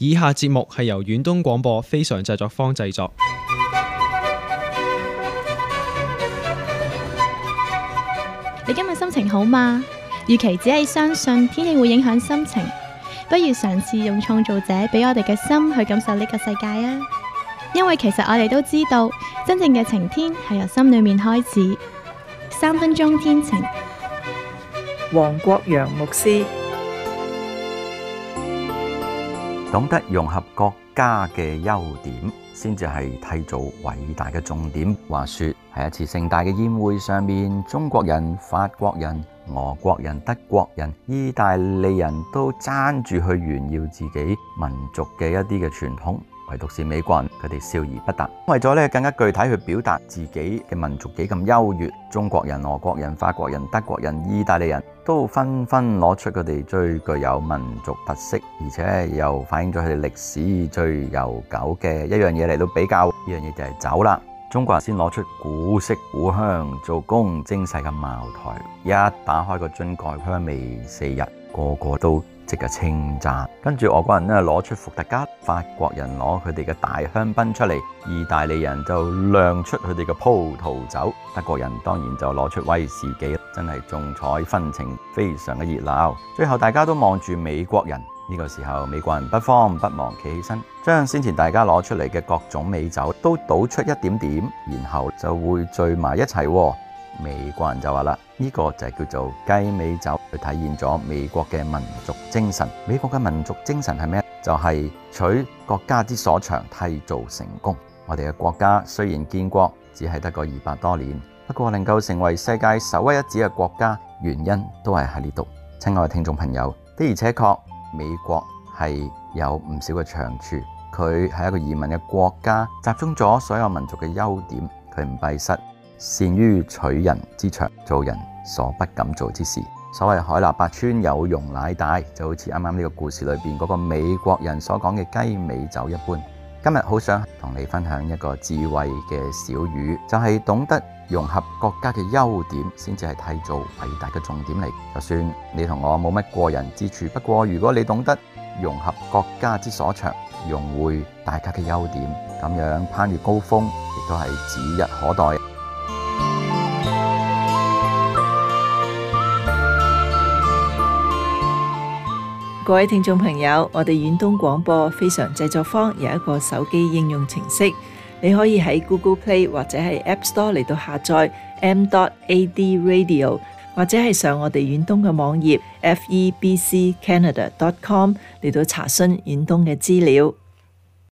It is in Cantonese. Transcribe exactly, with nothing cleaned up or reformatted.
以下節目係由遠東廣播非常製作坊製作。 你今日心情好嗎？與其只係相信天氣會影響心情，不如嘗試用創造者俾我哋嘅心去感受呢個世界啊！因為其實我哋都知道，真正嘅晴天係由心裏面開始。三分鐘天晴， 黃國陽牧師。 懂得融合國家嘅優點，先至係締造偉大嘅重點。話說喺一次盛大嘅宴會上面，中國人、法國人、俄國人、德國人、意大利人都爭住去炫耀自己民族嘅一啲嘅傳統，唯獨是美國人，佢哋笑而不答。為咗咧更加具體去表達自己嘅民族幾咁優越，中國人、俄國人、法國人、德國人、意大利人都紛紛攞出佢哋最具有民族特色，而且又反映咗佢哋歷史最悠久嘅一樣嘢嚟到比較。呢樣嘢就係酒啦。中國人先攞出古色古香、做工精細嘅茅台，一打開個樽蓋，香味四溢，個個都即刻稱讚。跟住俄國人咧攞出伏特加，法國人攞佢哋嘅大香檳出嚟，意大利人就亮出佢哋嘅葡萄酒，德國人當然就攞出威士忌，真係眾彩紛呈，非常嘅熱鬧。最後大家都望住美國人。呢個時候，美國人不慌不忙企起身，將先前大家攞出嚟嘅各種美酒都倒出一點點，然後就會聚埋一齊。美國人就話啦，呢個就係叫做雞尾酒，去體現咗美國嘅民族精神。美國嘅民族精神係咩？就係取國家之所長，締造成功。我哋嘅國家雖然建國只係得個二百多年，不過能夠成為世界首屈一指嘅國家，原因都係喺呢度。親愛嘅聽眾朋友，的而且確，美國係有唔少嘅長處，佢係一個移民嘅國家，集中咗所有民族嘅優點，佢唔閉塞，善於取人之長，做人所不敢做之事。所謂海納百川，有容乃大，就好似啱啱呢個故事裏邊嗰個美國人所講嘅雞尾酒一般。今日好想同你分享一個智慧嘅小語，就係懂得融合國家嘅優點，先至係締造偉大嘅重點嚟。就算你同我冇乜過人之處，不過如果你懂得融合國家之所長，融匯大家嘅優點，咁樣攀越高峰，亦都係指日可待。 各位聽眾朋友，我哋遠東廣播非常製作坊有一個手機應用程式，你可以喺 Google Play 或者係 App Store 嚟到下載 m dot a d radio， 或者係上我哋遠東嘅網頁 f e b c canada dot com 嚟到查詢遠東嘅資料。